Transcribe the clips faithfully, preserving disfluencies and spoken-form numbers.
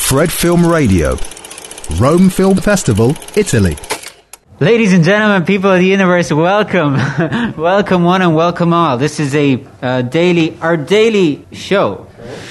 Fred Film Radio, Rome Film Festival, Italy. Ladies and gentlemen, people of the universe, welcome. Welcome one and welcome all. This is a uh, daily, our daily show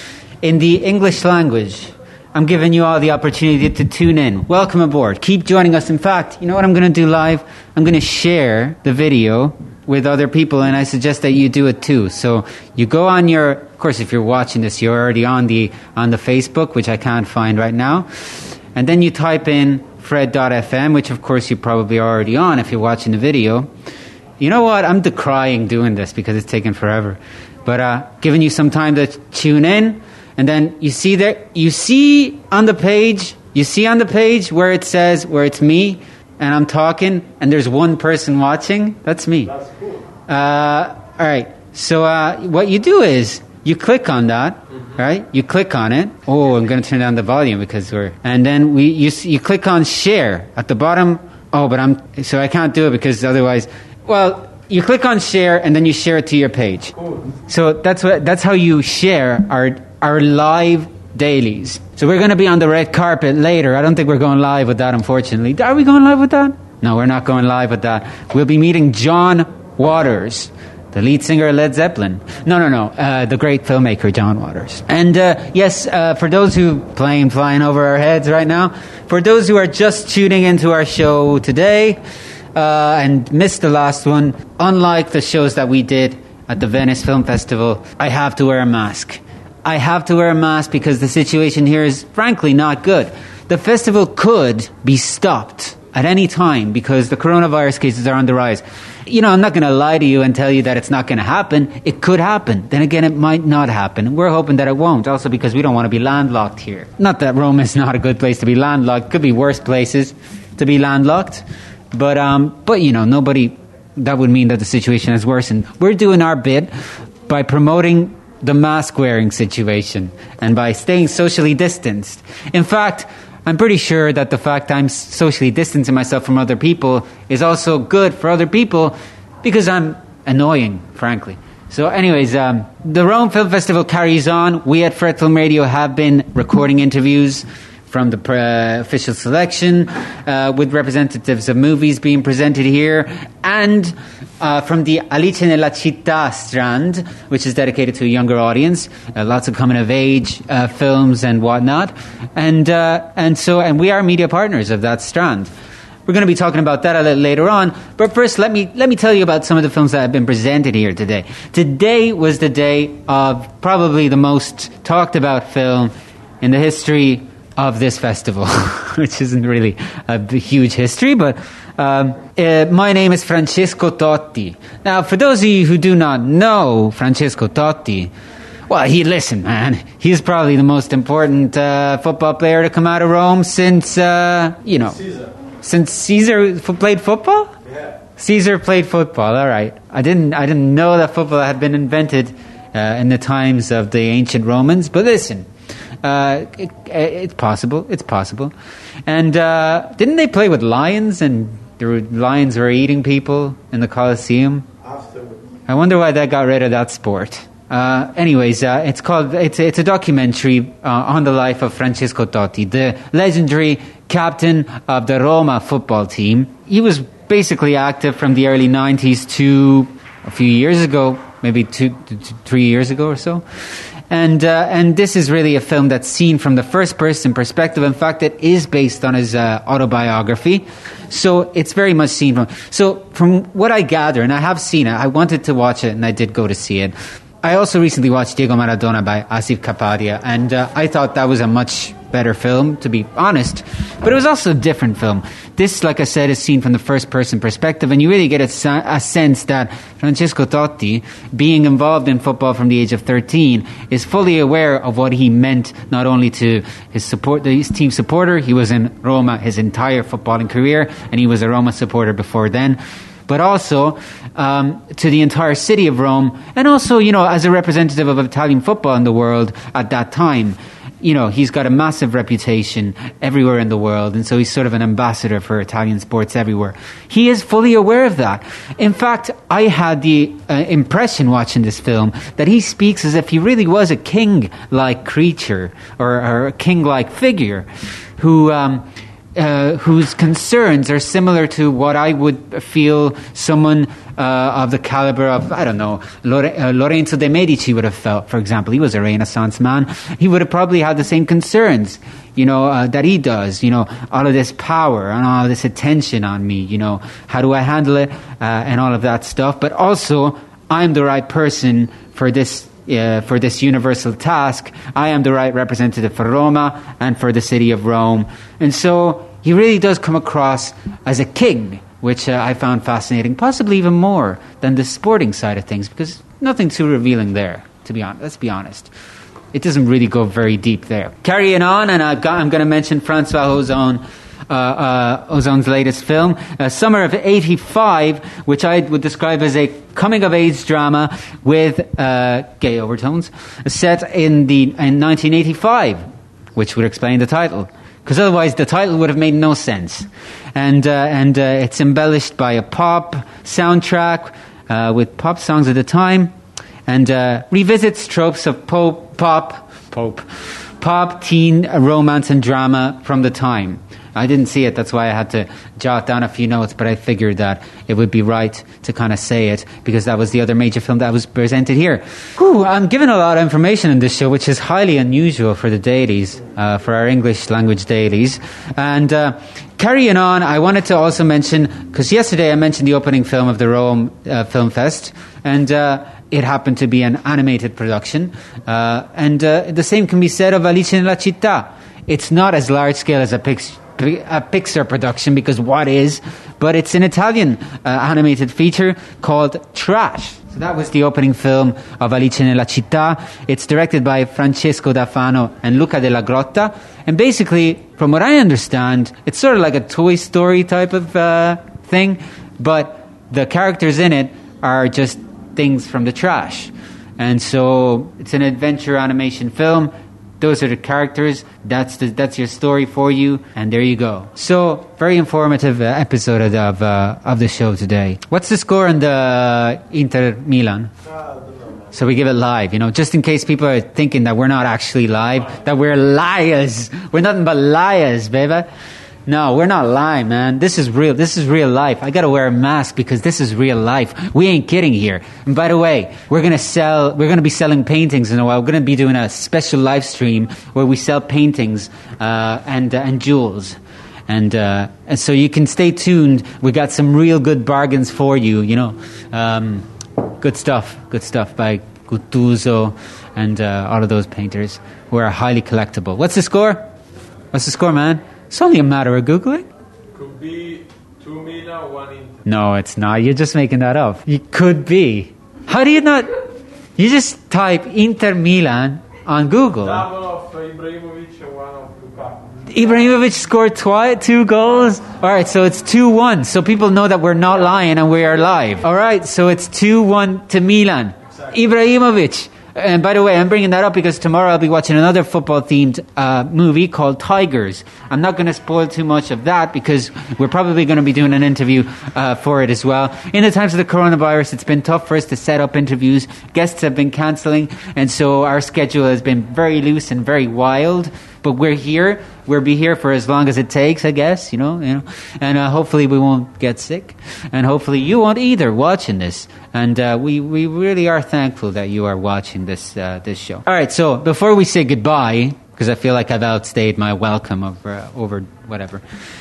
in the English language. I'm giving you all the opportunity to tune in. Welcome aboard. Keep joining us. In fact, you know what I'm going to do live? I'm going to share the video with other people, and I suggest that you do it too. So you go on your, of course, if you're watching this, you're already on the on the Facebook, which I can't find right now. And then you type in Fred dot f m, which of course you're probably already on if you're watching the video. You know what? I'm decrying doing this because it's taking forever. But uh, giving you some time to tune in. And then you see there, you see on the page, you see on the page where it says, where it's me, and I'm talking, and there's one person watching. That's me. That's cool. Uh, all right. So uh, what you do is you click on that, mm-hmm. right? You click on it. Oh, I'm going to turn down the volume because we're. And then we you you click on share at the bottom. Oh, but I'm so I can't do it because otherwise. Well, you click on share and then you share it to your page. Cool. So that's what that's how you share our our live dailies. So we're going to be on the red carpet later. I don't think we're going live with that, unfortunately. Are we going live with that? No, we're not going live with that. We'll be meeting John Waters, the lead singer of Led Zeppelin. No, no, no. Uh, the great filmmaker, John Waters. And uh, yes, uh, for those who plane flying over our heads right now, for those who are just tuning into our show today uh, and missed the last one, unlike the shows that we did at the Venice Film Festival, I have to wear a mask. I have to wear a mask because the situation here is frankly not good. The festival could be stopped at any time because the coronavirus cases are on the rise. You know, I'm not going to lie to you and tell you that it's not going to happen. It could happen. Then again, it might not happen. We're hoping that it won't, also because we don't want to be landlocked here. Not that Rome is not a good place to be landlocked. Could be worse places to be landlocked. But, um, but you know, nobody, that would mean that the situation has worsened. We're doing our bit by promoting the mask-wearing situation and by staying socially distanced. In fact, I'm pretty sure that the fact I'm socially distancing myself from other people is also good for other people because I'm annoying, frankly. So anyways, um, the Rome Film Festival carries on. We at Fred Film Radio have been recording interviews from the uh, official selection uh, with representatives of movies being presented here and uh, from the Alice nella Città strand, which is dedicated to a younger audience, uh, lots of coming-of-age uh, films and whatnot. And uh, and so and we are media partners of that strand. We're going to be talking about that a little later on. But first, let me let me tell you about some of the films that have been presented here today. Today was the day of probably the most talked about film in the history of this festival, which isn't really a huge history, but um, uh, my name is Francesco Totti. Now, for those of you who do not know Francesco Totti, well, he listen, man, he's probably the most important uh, football player to come out of Rome since, uh, you know, Caesar. Since Caesar f- played football? Yeah. Caesar played football, all right. I didn't, I didn't know that football had been invented uh, in the times of the ancient Romans, but listen, Uh, it, it's possible. It's possible. And uh, didn't they play with lions? And there were, lions were eating people in the Colosseum. Afterwards. I wonder why they got rid of that sport. Uh, anyways, uh, it's called. It's it's a documentary uh, on the life of Francesco Totti, the legendary captain of the Roma football team. He was basically active from the early nineties to a few years ago, maybe two, two three years ago or so. And uh, and this is really a film that's seen from the first-person perspective. In fact, it is based on his uh, autobiography. So it's very much seen from... So from what I gather, and I have seen it, I wanted to watch it, and I did go to see it. I also recently watched Diego Maradona by Asif Kapadia, and uh, I thought that was a much better film, to be honest. But it was also a different film. This, like I said, is seen from the first-person perspective, and you really get a, a sense that Francesco Totti, being involved in football from the age of thirteen, is fully aware of what he meant not only to his support, his team supporter. He was in Roma his entire footballing career, and he was a Roma supporter before then. But also um, to the entire city of Rome, and also, you know, as a representative of Italian football in the world at that time. you know, he's got a massive reputation everywhere in the world, and so he's sort of an ambassador for Italian sports everywhere. He is fully aware of that. In fact, I had the uh, impression watching this film that he speaks as if he really was a king-like creature, or, or a king-like figure, who... Um, Uh, whose concerns are similar to what I would feel someone uh, of the caliber of, I don't know, Lore- uh, Lorenzo de' Medici would have felt, for example. He was a Renaissance man. He would have probably had the same concerns, you know, uh, that he does, you know, all of this power and all of this attention on me, you know, how do I handle it, uh, and all of that stuff. But also, I'm the right person for this Uh, for this universal task. I am the right representative for Roma and for the city of Rome. And so he really does come across as a king, which uh, I found fascinating, possibly even more than the sporting side of things, because nothing too revealing there, to be honest. Let's be honest. It doesn't really go very deep there. Carrying on, and I've got, I'm going to mention Francois Ozon, Uh, uh, Ozon's latest film, uh, Summer of eighty-five, which I would describe as a coming-of-age drama with uh, gay overtones, set in the in nineteen eighty-five, which would explain the title, because otherwise the title would have made no sense. And uh, and uh, it's embellished by a pop soundtrack uh, with pop songs at the time, and uh, revisits tropes of pop, pop, pop, pop, teen romance and drama from the time. I didn't see it, that's why I had to jot down a few notes, but I figured that it would be right to kind of say it, because that was the other major film that was presented here. Whew, I'm giving a lot of information in this show, which is highly unusual for the dailies, uh, for our English language dailies. And uh, carrying on, I wanted to also mention, because yesterday I mentioned the opening film of the Rome uh, Film Fest, and uh, it happened to be an animated production. Uh, and uh, the same can be said of Alice nella Città. It's not as large scale as a picture, a Pixar production, because what is, but it's an Italian uh, animated feature called Trash. So that was the opening film of Alice nella Città. It's directed by Francesco D'Afano and Luca Della Grotta, and basically, from what I understand, it's sort of like a Toy Story type of uh, thing, but the characters in it are just things from the trash. And so it's an adventure animation film. Those are the characters. That's the, that's your story for you, and there you go. So, very informative uh, episode of uh, of the show today. What's the score on the Inter Milan? So we give it live, you know, just in case people are thinking that we're not actually live, that we're liars. We're nothing but liars, baby. No, we're not lying, man. This is real. This is real life. I gotta wear a mask because this is real life. We ain't kidding here. And by the way, we're gonna sell, we're gonna be selling paintings in a while. We're gonna be doing a special live stream where we sell paintings, uh, and, uh, and jewels. And, uh, and so you can stay tuned. We got some real good bargains for you, you know. Um, good stuff. Good stuff by Guttuso and, uh, all of those painters who are highly collectible. What's the score? What's the score, man? It's only a matter of Googling. Could be two Milan, one Inter. No, it's not. You're just making that up. You could be. How do you not? You just type Inter Milan on Google. Double of Ibrahimovic and one of Lukaku. Ibrahimovic scored twi- two goals. All right, so it's two one. So people know that we're not lying and we are live. All right, so it's two one to Milan. Exactly. Ibrahimovic. And by the way, I'm bringing that up because tomorrow I'll be watching another football-themed uh, movie called Tigers. I'm not going to spoil too much of that because we're probably going to be doing an interview uh, for it as well. In the times of the coronavirus, it's been tough for us to set up interviews. Guests have been cancelling, and so our schedule has been very loose and very wild. But we're here. We'll be here for as long as it takes, I guess, you know. You know, and uh, hopefully we won't get sick, and hopefully you won't either watching this. And uh, we we really are thankful that you are watching this uh, this show. All right, so before we say goodbye, because I feel like I've outstayed my welcome over uh, over whatever,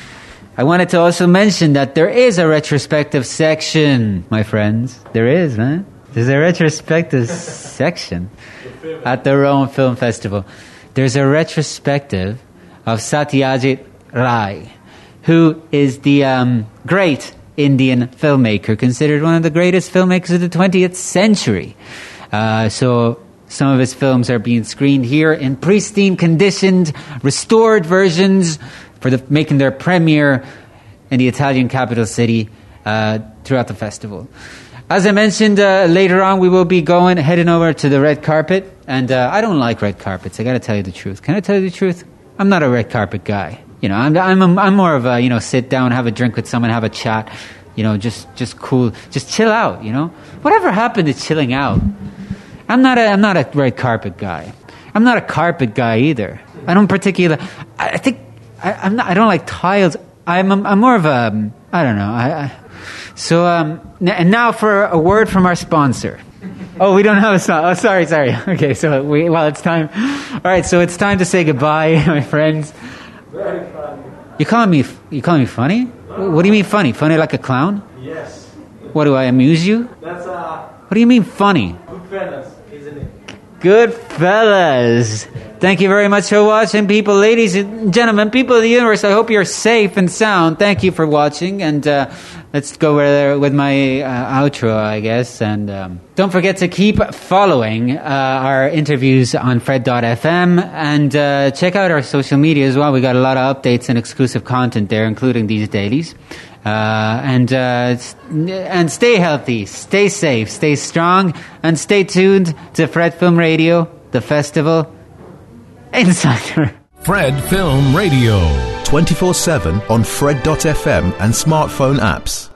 I wanted to also mention that there is a retrospective section, my friends. There is, man. There's a retrospective section at the Rome Film Festival. There's a retrospective of Satyajit Ray, who is the um, great Indian filmmaker, considered one of the greatest filmmakers of the twentieth century. Uh, so some of his films are being screened here in pristine conditioned, restored versions for the making their premiere in the Italian capital city uh, throughout the festival. As I mentioned, uh, later on we will be going, heading over to the red carpet. And uh, I don't like red carpets, I got to tell you the truth. Can I tell you the truth? I'm not a red carpet guy. You know, I'm I'm a, I'm more of a, you know, sit down, have a drink with someone, have a chat. You know, just just cool, just chill out. You know, whatever happened to chilling out? I'm not a I'm not a red carpet guy. I'm not a carpet guy either. I don't particularly. I, I think I, I'm not. I don't like tiles. I'm I'm, I'm more of a. I don't know. I, I so um n- and now for a word from our sponsor. Oh, we don't have a song. Oh, sorry, sorry. Okay, so we well, it's time. All right, so it's time to say goodbye, my friends. Very funny. You calling me? You calling me funny? What do you mean funny? Funny like a clown? Yes. What do I amuse you? That's uh, What do you mean funny? Goodfellas, isn't it? Good fellas. Thank you very much for watching, people, ladies and gentlemen, people of the universe. I hope you're safe and sound. Thank you for watching, and uh, let's go with, with my uh, outro, I guess. And um, don't forget to keep following uh, our interviews on Fred dot f m, and uh, check out our social media as well. We got a lot of updates and exclusive content there, including these dailies. Uh, and uh, and stay healthy, stay safe, stay strong, and stay tuned to Fred Film Radio, the festival insider. Fred Film Radio. twenty-four seven on Fred dot f m and smartphone apps.